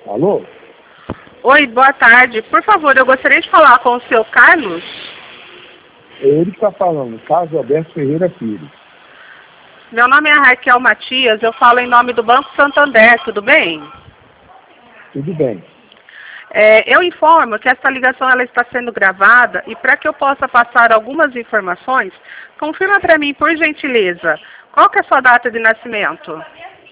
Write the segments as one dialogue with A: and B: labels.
A: Alô?
B: Oi, boa tarde. Por favor, eu gostaria de falar com o seu Carlos.
A: É ele que está falando, Carlos Alberto Ferreira Filho.
B: Meu nome é Raquel Matias, eu falo em nome do Banco Santander, tudo bem?
A: Tudo bem.
B: Eu informo que esta ligação ela está sendo gravada e para que eu possa passar algumas informações, confirma para mim, por gentileza, qual que é a sua data de nascimento?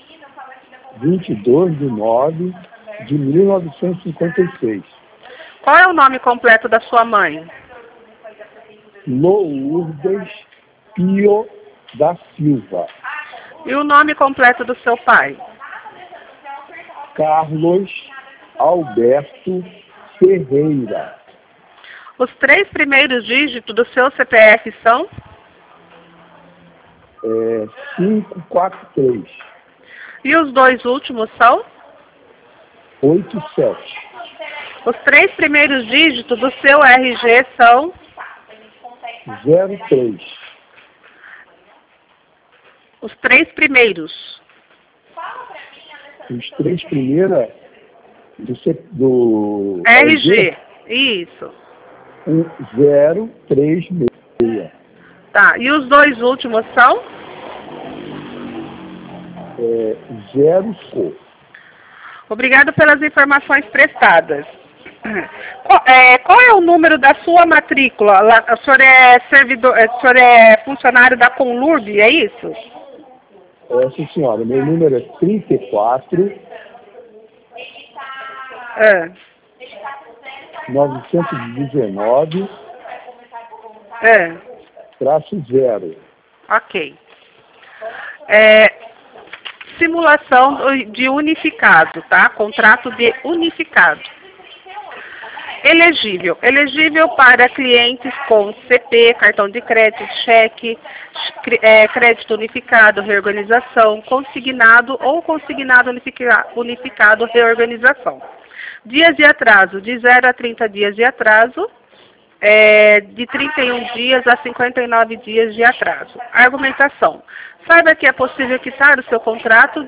A: 22/9/1956.
B: Qual é o nome completo da sua mãe?
A: Lourdes Pio da Silva.
B: E o nome completo do seu pai?
A: Carlos Alberto Ferreira.
B: Os 3 primeiros dígitos do seu CPF são?
A: 543.
B: E os 2 últimos são?
A: 87.
B: Os 3 primeiros dígitos do seu RG são?
A: 03.
B: Os 3 primeiros.
A: Os 3 primeiros do
B: RG. Isso.
A: 036.
B: Tá. E os 2 últimos são?
A: 05.
B: Obrigado pelas informações prestadas. Qual é o número da sua matrícula? O senhor é o senhor é funcionário da Conlurb, é isso?
A: Sim, senhora. Meu número é 34 919 -0.
B: Ok. Simulação de unificado, tá? Contrato de unificado. Elegível. Elegível para clientes com CP, cartão de crédito, cheque, crédito unificado, reorganização, consignado ou consignado unificado, reorganização. Dias de atraso, de 0 a 30 dias de atraso, de 31 dias a 59 dias de atraso. Argumentação. Saiba que é possível quitar o seu contrato,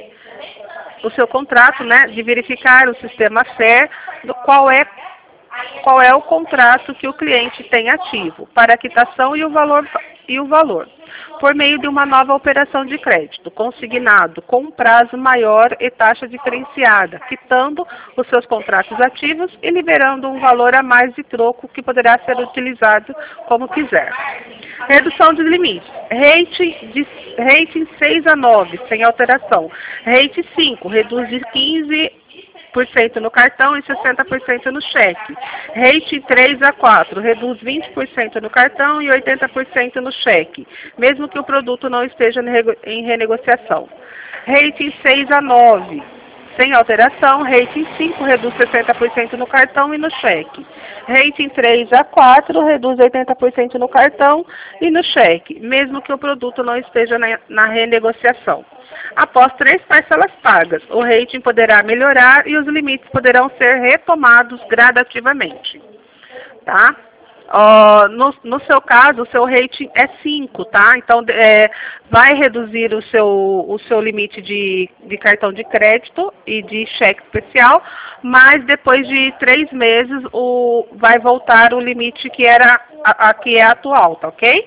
B: né, de verificar o sistema FER, qual é o contrato que o cliente tem ativo, para a quitação e o valor, por meio de uma nova operação de crédito, consignado com um prazo maior e taxa diferenciada, quitando os seus contratos ativos e liberando um valor a mais de troco que poderá ser utilizado como quiser. Redução de limites. Rating 6 a 9, sem alteração. Rating 5, reduz de 15% no cartão e 60% no cheque. Rating 3 a 4, reduz 20% no cartão e 80% no cheque, mesmo que o produto não esteja em renegociação. Rating 6 a 9, sem alteração. Rating 5, reduz 60% no cartão e no cheque. Rating 3 a 4, reduz 80% no cartão e no cheque, mesmo que o produto não esteja na renegociação. Após 3 parcelas pagas, o rating poderá melhorar e os limites poderão ser retomados gradativamente. Tá? No seu caso, o seu rating é 5, tá? Então, vai reduzir o seu limite de cartão de crédito e de cheque especial, mas depois de 3 meses vai voltar o limite que que é atual, tá ok?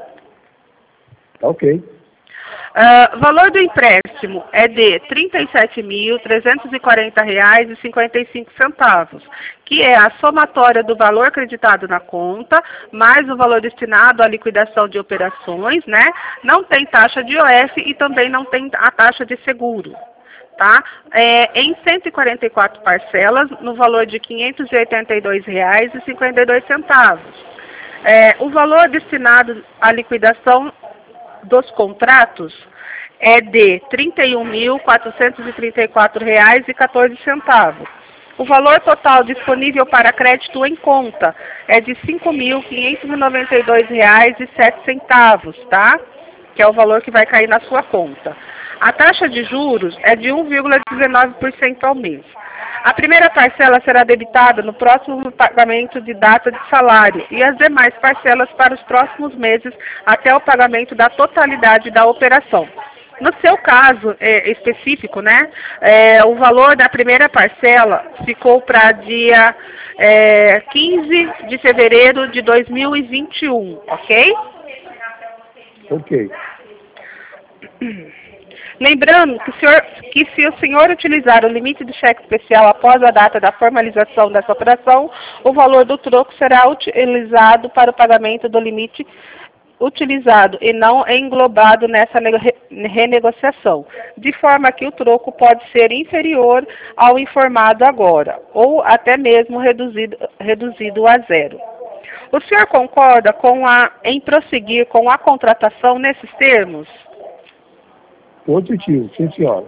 A: Ok.
B: Valor do empréstimo é de R$ 37.340,55, que é a somatória do valor acreditado na conta, mais o valor destinado à liquidação de operações, né? Não tem taxa de IOF e também não tem a taxa de seguro. Tá? Em 144 parcelas, no valor de R$ 582,52. O valor destinado à liquidação dos contratos é de R$ 31.434,14. O valor total disponível para crédito em conta é de R$ 5.592,07, tá? Que é o valor que vai cair na sua conta. A taxa de juros é de 1,19% ao mês. A primeira parcela será debitada no próximo pagamento de data de salário e as demais parcelas para os próximos meses até o pagamento da totalidade da operação. No seu caso específico, né, o valor da primeira parcela ficou para dia 15 de fevereiro de 2021, ok?
A: Ok.
B: Lembrando que se o senhor utilizar o limite do cheque especial após a data da formalização dessa operação, o valor do troco será utilizado para o pagamento do limite utilizado e não englobado nessa renegociação, de forma que o troco pode ser inferior ao informado agora, ou até mesmo reduzido a zero. O senhor concorda em prosseguir com a contratação nesses termos?
A: Positivo, sim, senhora.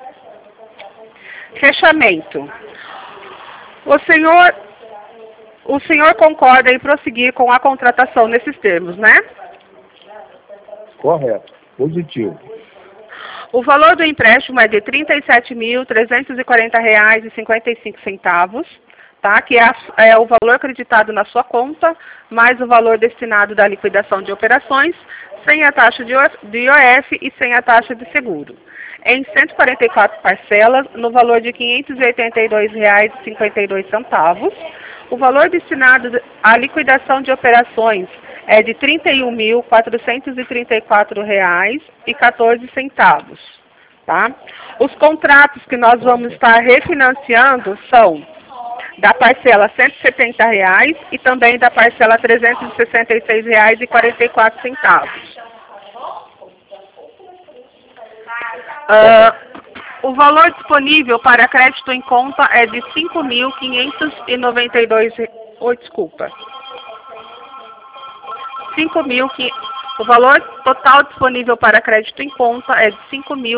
B: Fechamento. O senhor concorda em prosseguir com a contratação nesses termos, né?
A: Correto. Positivo.
B: O valor do empréstimo é de R$ 37.340,55, tá? Que é o valor acreditado na sua conta, mais o valor destinado da liquidação de operações, sem a taxa de IOF e sem a taxa de seguro. Em 144 parcelas, no valor de R$ 582,52. O valor destinado à liquidação de operações é de R$ 31.434,14. Tá? Os contratos que nós vamos estar refinanciando são da parcela R$ 170 e também da parcela R$ 366,44. O valor disponível para crédito em conta é de R$ 5.592. Desculpa. O valor total disponível para crédito em conta é de R$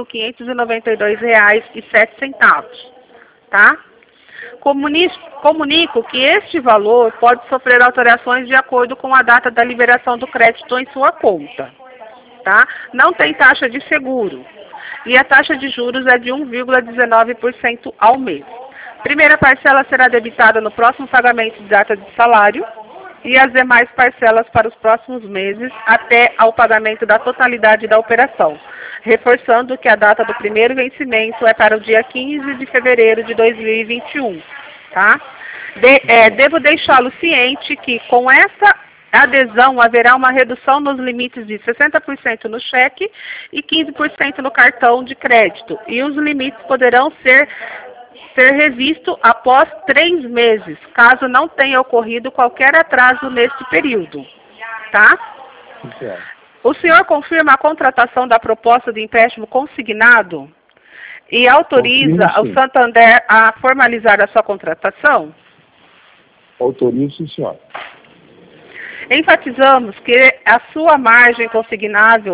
B: 5.592,07. Tá? Comunico que este valor pode sofrer alterações de acordo com a data da liberação do crédito em sua conta. Tá? Não tem taxa de seguro. E a taxa de juros é de 1,19% ao mês. Primeira parcela será debitada no próximo pagamento de data de salário e as demais parcelas para os próximos meses até ao pagamento da totalidade da operação, reforçando que a data do primeiro vencimento é para o dia 15 de fevereiro de 2021. Tá? Devo deixá-lo ciente que com essa adesão haverá uma redução nos limites de 60% no cheque e 15% no cartão de crédito. E os limites poderão ser revistos após 3 meses, caso não tenha ocorrido qualquer atraso neste período. Tá? O senhor confirma a contratação da proposta de empréstimo consignado e autoriza o Santander a formalizar a sua contratação?
A: Autorizo, sim, senhora.
B: Enfatizamos que se a sua margem consignável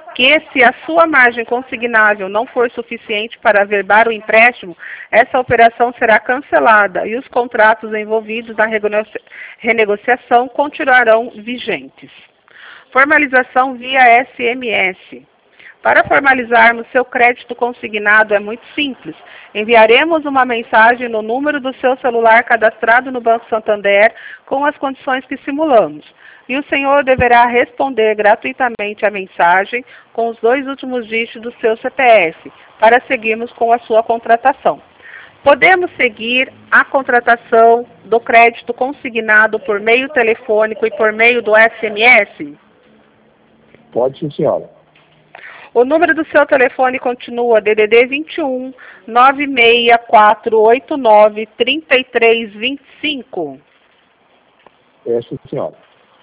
B: não for suficiente para averbar o empréstimo, essa operação será cancelada e os contratos envolvidos na renegociação continuarão vigentes. Formalização via SMS. Para formalizarmos seu crédito consignado é muito simples. Enviaremos uma mensagem no número do seu celular cadastrado no Banco Santander com as condições que simulamos. E o senhor deverá responder gratuitamente a mensagem com os 2 últimos dígitos do seu CPF, para seguirmos com a sua contratação. Podemos seguir a contratação do crédito consignado por meio telefônico e por meio do SMS?
A: Pode, sim, senhora.
B: O número do seu telefone continua DDD 21 96489 3325.
A: Sim, senhora.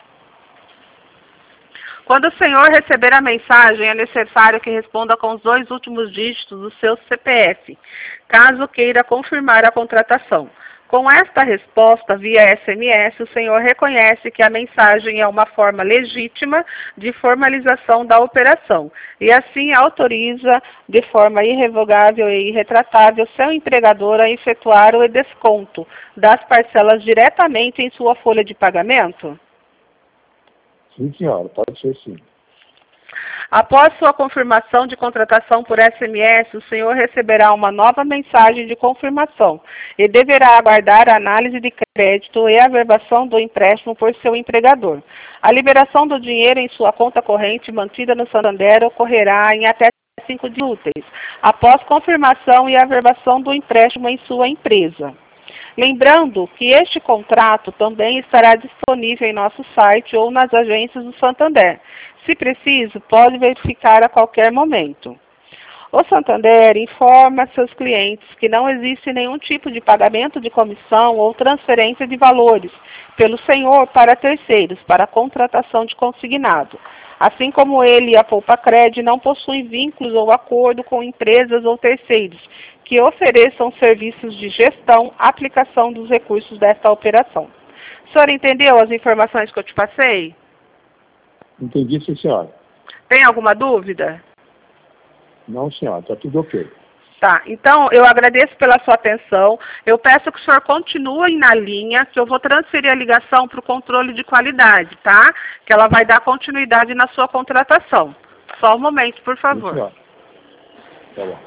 B: Quando o senhor receber a mensagem, é necessário que responda com os 2 últimos dígitos do seu CPF, caso queira confirmar a contratação. Com esta resposta via SMS, o senhor reconhece que a mensagem é uma forma legítima de formalização da operação e assim autoriza de forma irrevogável e irretratável seu empregador a efetuar o desconto das parcelas diretamente em sua folha de pagamento?
A: Sim, senhora, pode ser sim.
B: Após sua confirmação de contratação por SMS, o senhor receberá uma nova mensagem de confirmação e deverá aguardar a análise de crédito e a averbação do empréstimo por seu empregador. A liberação do dinheiro em sua conta corrente mantida no Santander ocorrerá em até 45 dias úteis, após confirmação e averbação do empréstimo em sua empresa. Lembrando que este contrato também estará disponível em nosso site ou nas agências do Santander. Se preciso, pode verificar a qualquer momento. O Santander informa seus clientes que não existe nenhum tipo de pagamento de comissão ou transferência de valores pelo senhor para terceiros para a contratação de consignado. Assim como ele e a Poupacred não possuem vínculos ou acordo com empresas ou terceiros que ofereçam serviços de gestão, aplicação dos recursos desta operação. O senhor entendeu as informações que eu te passei?
A: Entendi, sim, senhora.
B: Tem alguma dúvida?
A: Não, senhora, está tudo ok.
B: Tá, então eu agradeço pela sua atenção. Eu peço que o senhor continue na linha, que eu vou transferir a ligação para o controle de qualidade, tá? Que ela vai dar continuidade na sua contratação. Só um momento, por
A: Sim,
B: favor.
A: senhora. Tá bom.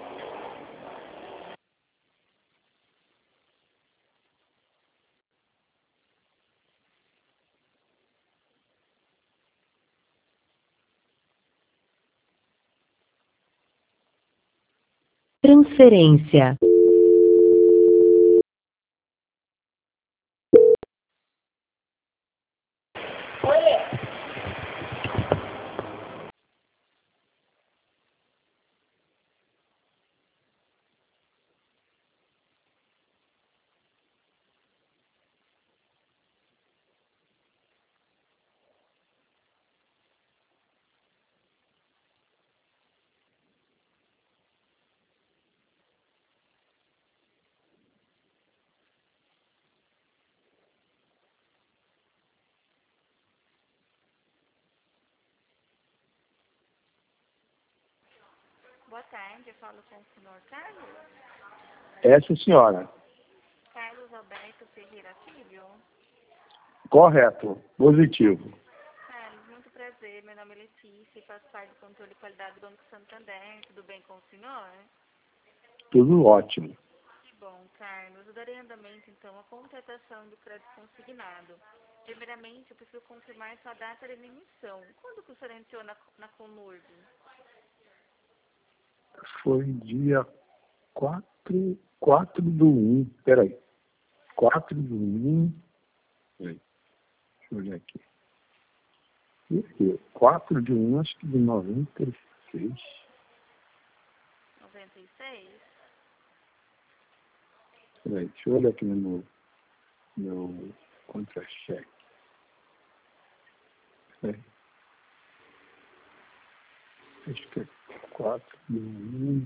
C: Transferência.
B: Boa tarde, eu falo com o senhor Carlos.
A: Essa senhora.
B: Carlos Alberto Ferreira Filho.
A: Correto. Positivo.
B: Carlos, muito prazer. Meu nome é Letícia e faço parte do controle de qualidade do Banco Santander. Tudo bem com o senhor?
A: Tudo ótimo.
B: Que bom, Carlos. Eu darei andamento, então, à contratação do crédito consignado. Primeiramente, eu preciso confirmar sua data de emissão. Quando que o senhor entrou na Conurb?
A: Foi dia 4/1. Peraí. 4/1. Peraí. Deixa eu olhar aqui. 4/1, acho que de 96.
B: 96?
A: Peraí, deixa eu olhar aqui no meu contra-cheque. Peraí. Acho que é 4/1.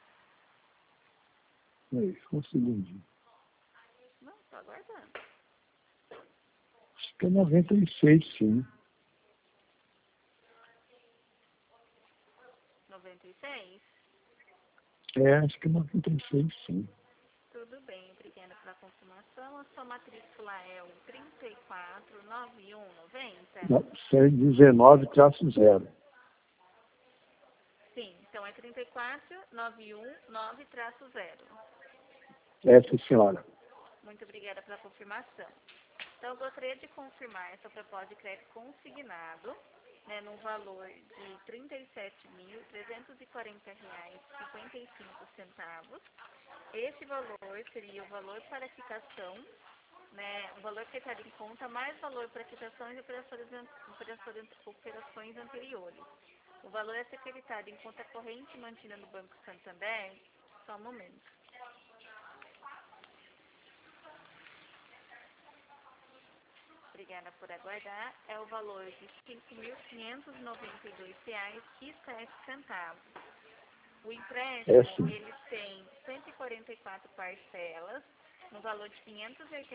A: Peraí, só um segundinho.
B: Não, estou aguardando.
A: Acho que é 96, sim.
B: 96?
A: Acho que é 96, sim.
B: Tudo bem, obrigada pela confirmação. A sua matrícula é o 349190?
A: 19/0.
B: Sim, então é 34919-0.
A: Essa senhora.
B: Muito obrigada pela confirmação. Então, eu gostaria de confirmar essa proposta de crédito consignado, né, num valor de R$ 37.340,55. Esse valor seria o valor para quitação, né, o valor que estaria em conta, mais valor para quitações e operações anteriores. O valor a ser creditado em conta corrente mantida no Banco Santander, só um momento. Obrigada por aguardar. É o valor de R$ 5.592,07. O empréstimo, ele tem 144 parcelas, no valor de R$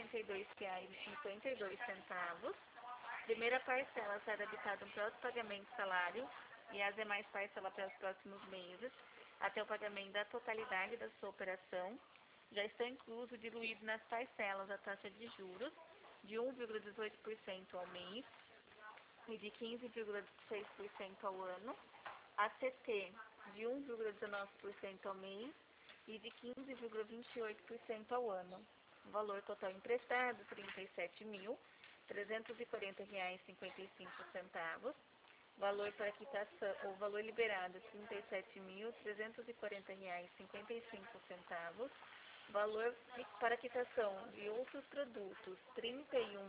B: 582,52. Primeira parcela será debitada no próximo pagamento de salário e as demais parcelas para os próximos meses, até o pagamento da totalidade da sua operação. Já está incluso diluído nas parcelas a taxa de juros de 1,18% ao mês e de 15,6% ao ano, a CT de 1,19% ao mês e de 15,28% ao ano. O valor total emprestado, R$ 37.340,55. Valor para quitação, o valor liberado R$ 37.340,55. Valor para quitação de outros produtos R$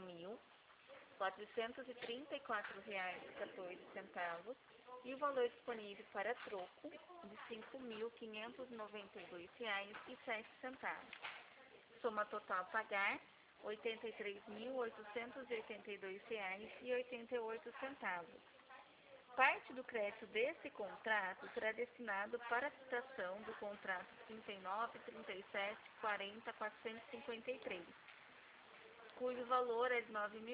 B: 31.434,14. E o valor disponível para troco de R$ 5.592,07. Soma total a pagar R$ 83.882,88. Parte do crédito desse contrato será destinado para a quitação do contrato 39.37.40.453, cujo valor é de R$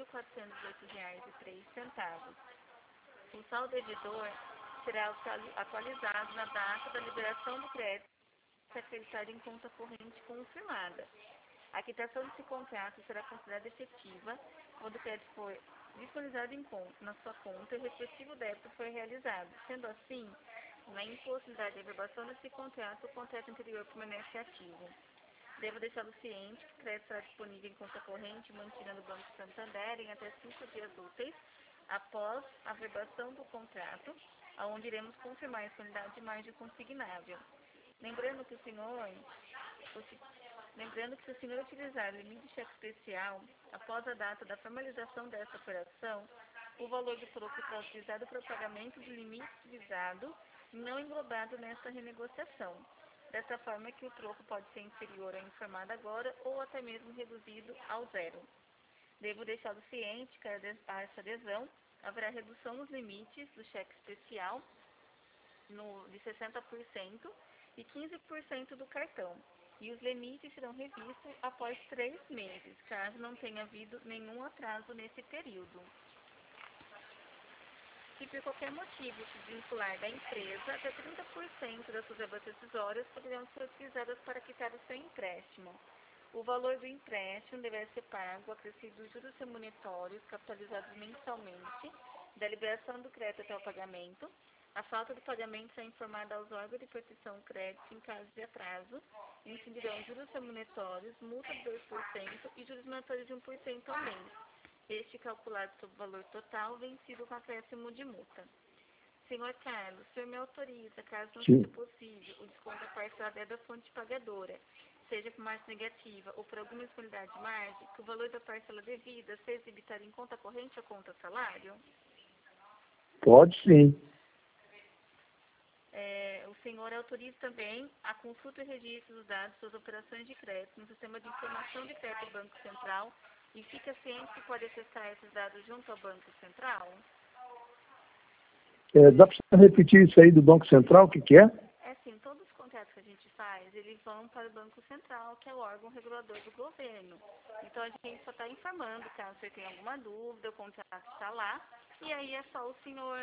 B: 9.408,03. O saldo devedor será atualizado na data da liberação do crédito acreditado em conta corrente confirmada. A quitação desse contrato será considerada efetiva quando o crédito for disponibilizado na sua conta e o respectivo débito for realizado. Sendo assim, na impossibilidade de averbação desse contrato, o contrato anterior permanece ativo. Devo deixá-lo ciente que o crédito será disponível em conta corrente mantida no Banco Santander em até 5 dias úteis após a averbação do contrato, onde iremos confirmar a disponibilidade de margem consignável. Lembrando que se o senhor utilizar o limite de cheque especial após a data da formalização dessa operação, o valor do troco será utilizado para o pagamento do limite utilizado e não englobado nesta renegociação. Dessa forma que o troco pode ser inferior ao informado agora ou até mesmo reduzido ao zero. Devo deixá-lo ciente que a essa adesão haverá redução nos limites do cheque especial de 60% e 15% do cartão. E os limites serão revistos após 3 meses, caso não tenha havido nenhum atraso nesse período. Se por qualquer motivo se desvincular da empresa, até 30% das suas verbas decisórias poderão ser utilizadas para quitar o seu empréstimo. O valor do empréstimo deverá ser pago acrescido dos juros remuneratórios capitalizados mensalmente, da liberação do crédito até o pagamento. A falta do pagamento será informada aos órgãos de proteção ao crédito em caso de atraso. Incidirão juros remuneratórios, multa de 2% e juros remuneratórios de 1% ao mês. Este calculado sobre o valor total, vencido com acréscimo de multa. Senhor Carlos, o senhor me autoriza, caso não seja possível, o desconto da parcela da fonte pagadora, seja por margem negativa ou por alguma disponibilidade de margem, que o valor da parcela devida seja debitado em conta corrente ou conta salário?
A: Pode sim.
B: O senhor autoriza também a consulta e registro dos dados das suas operações de crédito no sistema de informação de crédito do Banco Central e fica ciente que pode acessar esses dados junto ao Banco Central?
A: Dá para você repetir isso aí do Banco Central? O que é?
B: É assim, todos os contratos que a gente faz, eles vão para o Banco Central, que é o órgão regulador do governo. Então, a gente só está informando, caso você tenha alguma dúvida, o contrato está lá, e aí é só o senhor...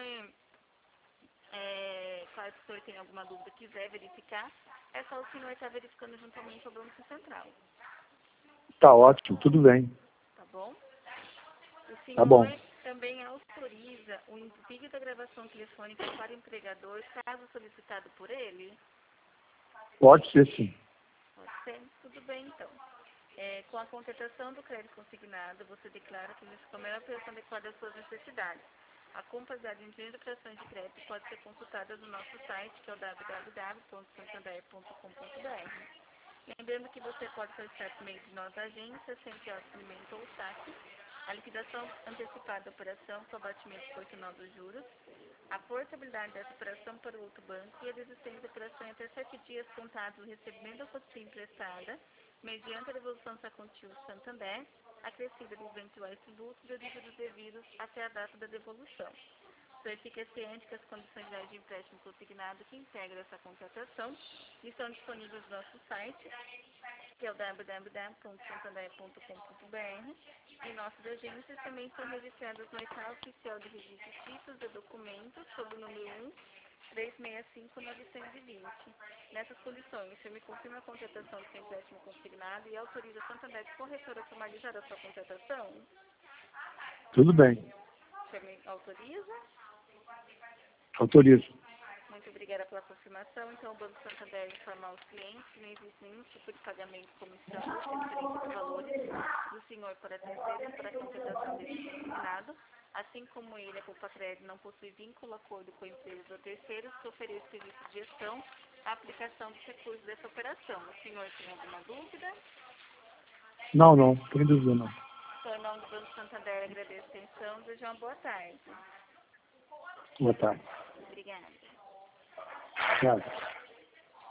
B: caso o senhor tenha alguma dúvida e quiser verificar, é só o senhor estar verificando juntamente ao Banco Central.
A: Tá ótimo, tudo bem.
B: Tá bom? O senhor
A: Tá bom.
B: também autoriza o envio da gravação telefônica para o empregador, caso solicitado por ele?
A: Pode ser sim.
B: Pode ser? Tudo bem, então. Com a contratação do crédito consignado, você declara que nesse primeira operação adequada às suas necessidades. A compra de operações de crédito pode ser consultada no nosso site, que é o www.santander.com.br. Lembrando que você pode solicitar por meio de nossa agência, sem alimento ou saque, a liquidação antecipada da operação com abatimento proporcional dos juros, a portabilidade dessa operação para o outro banco e a desistência da operação em até 7 dias contados do recebimento da quantia emprestada, mediante a devolução da quantia do Santander, acrescida de eventuais tributos e dos juros devidos até a data da devolução. O senhor fica ciente que as condições gerais de empréstimo consignado que integram essa contratação estão disponíveis no nosso site, que é o www.santander.com.br, e nossas agências também estão registradas no Oitavo Oficial de Registro de Títulos e Documentos, sob o número 1-365-920. Nessas condições, o senhor me confirma a contratação do seu empréstimo consignado e autoriza a Santander Corretora a formalizar a sua contratação?
A: Tudo bem.
B: O senhor me autoriza?
A: Autorizo.
B: Muito
C: obrigada pela confirmação. Então, o Banco Santander informa aos clientes que não existe nenhum tipo de pagamento de comissão ou transferência de valores do senhor para terceiros para a completação desse combinado. Assim como ele, a Poupa Crédito, não possui vínculo, acordo com empresas ou terceiros que ofereçam serviço de gestão, a aplicação dos recursos dessa operação. O senhor tem alguma dúvida?
A: Não, tem dúvida não.
C: Então, em nome do Banco Santander, agradeço a atenção e desejo uma boa tarde.
A: Boa tarde.
C: Obrigada.
A: Tchau.